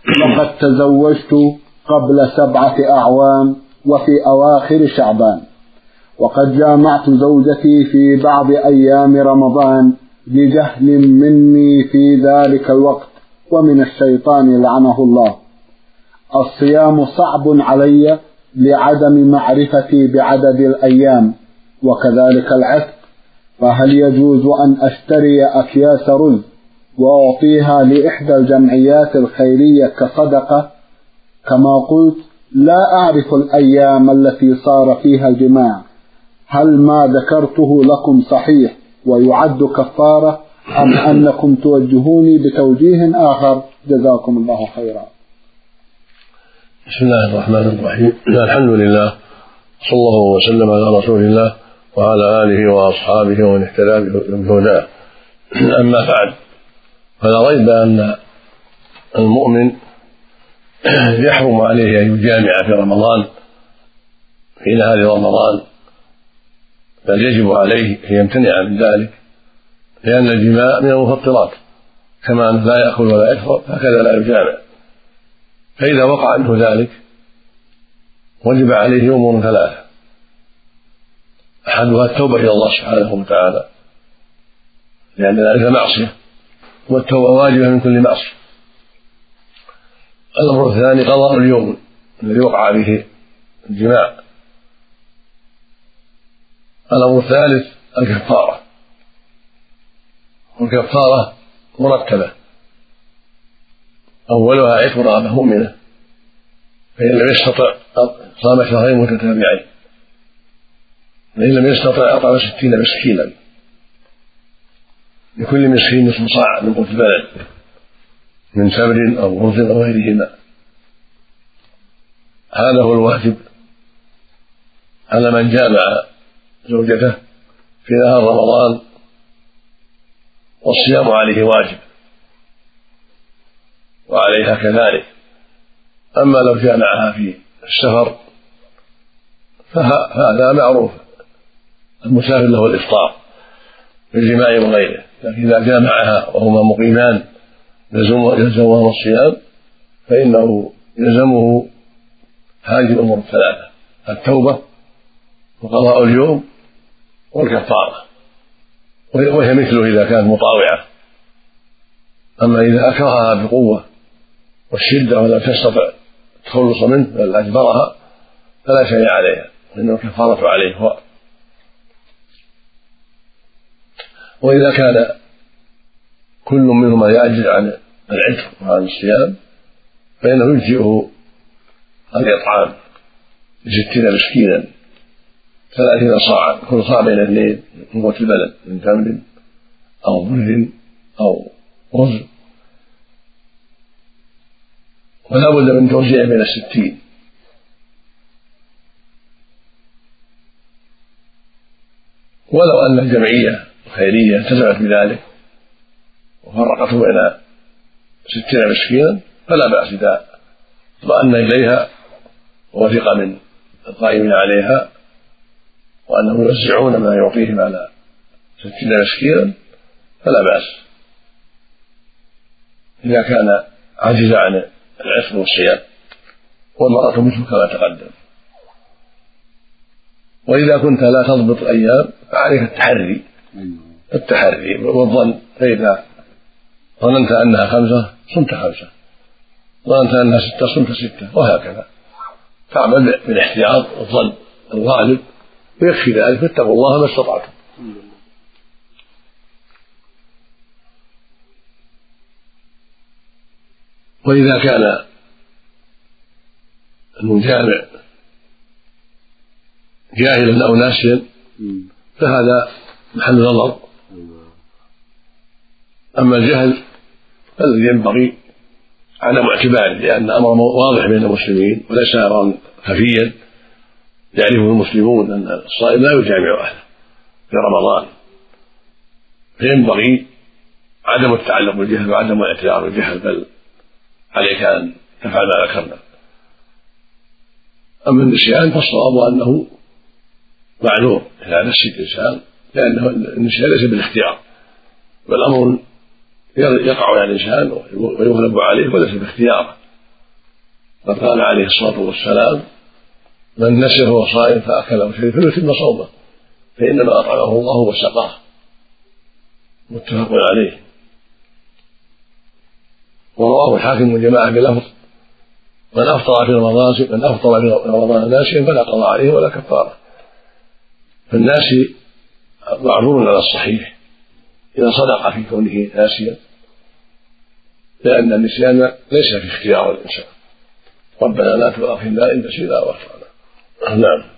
لقد تزوجت قبل 7 أعوام وفي أواخر شعبان، وقد جامعت زوجتي في بعض أيام رمضان بجهل مني في ذلك الوقت ومن الشيطان لعنه الله. الصيام صعب علي لعدم معرفتي بعدد الأيام، وكذلك العتق، فهل يجوز أن أشتري أكياس رز وأعطيها لإحدى الجمعيات الخيرية كصدقة؟ كما قلت لا أعرف الأيام التي صار فيها الجماع، هل ما ذكرته لكم صحيح ويعد كفارة أم أنكم توجهوني بتوجيه آخر؟ جزاكم الله خيرا. بسم الله الرحمن الرحيم. الحمد لله، صلى الله وسلم على رسول الله وعلى آله وأصحابه ومن اهتدى بهداه. أما بعد، فلا ريب أن المؤمن يحرم عليه أن يجامع في رمضان في نهار رمضان، بل يجب عليه أن يمتنع من ذلك، لأن الجماع من المفطرات، كما أنه لا يأكل ولا يشرب هكذا لا يجامع. فإذا وقع عنه ذلك وجب عليه أمور 3: أحدها التوبة إلى الله سبحانه وتعالى، لأن ذلك معصية، والتوبة واجبة من كل معصية. الأمر الثاني قضاء اليوم الذي وقع به الجماع. الأمر الثالث الكفارة، والكفارة مرتبة، أولها عتق رقبة مؤمنة، فإن لم يستطع صام شهرين متتابعين، وإن لم يستطع أطعم 60 مسكينا، لكل مسكين نصف صاع من قوت البلد من تمر أو رز أو غيرهما. هذا هو الواجب على من جامع زوجته في نهار رمضان، والصيام عليه واجب وعليها كذلك. أما لو جامعها في السفر فهذا معروف، المسافر له الإفطار بالجماع وغيره، لكن إذا جامعها وهما مقيمان يلزمهما الصيام، فإنه يلزمه هذه الأمور 3: التوبة وقضاء اليوم والكفارة، وهي مثله إذا كانت مطاوعة. أما إذا أكرهها بقوة والشدة ولم تستطع التخلص منه بل أجبرها فلا شيء عليها، لأنه الكفارة عليه هو. وإذا كان كل منهما يعجز عن العتق وعن الصيام فإنه يجزئه الإطعام 60 مسكينا 30 صاعا، كل صاع بين 2 من قوت البلد من تمر أو بر أو رز، ولا بد من توزيع بين 60. ولو أن الجمعية الخيرية التزمت بذلك وفرقته بين 60 مسكينا فلا بأس إذا اطمأن إليها ووثق من القائمين عليها وأنهم يوزعون ما يعطيهم على 60 مسكينا فلا بأس، إذا كان عجز عن العتق والصيام، والمرأة مثل كما تقدم. وإذا كنت لا تضبط الأيام فعليك التحري والظن، فإذا ظننت أنها 5 صمت 5، ظننت أنها 6 صمت 6، وهكذا تعمل بالاحتياط والظن الغالب، ويكفي ذلك، فاتقوا الله ما استطعتم. وإذا كان المجامع جاهلا أو ناسيا فهذا محل نظر. أما الجهل فالذي ينبغي عدم اعتباره، لأن أمر واضح بين المسلمين وليس أمرا خفيا يعرفه المسلمون أن الصائم لا يجامع أهله في رمضان، فينبغي عدم التعلق بالجهل وعدم الاعتراف بالجهل، بل عليك أن تفعل ما ذكرنا. أما النسيان فالصواب أنه معلوم إذا نسي الإنسان، لأنه النسيان ليس بالاختيار، بل أمر يقع على الإنسان ويغلب عليه وليس باختياره، فقال عليه الصلاة والسلام: من نسي وهو صائم فأكل أو شرب فليتم صومه فإنما أطعمه الله وسقاه. متفق عليه. ورواه الحاكم والجماعة بلفظ: من أفطر في رمضان ناسيا فلا قضاء عليه ولا كفارة. فالناسي معذور على الصحيح إذا صدق في كونه ناسيا، لأن النسيان ليس في اختيار الإنسان. ربنا لا تؤاخذنا إن نسينا وأخطأنا. نعم.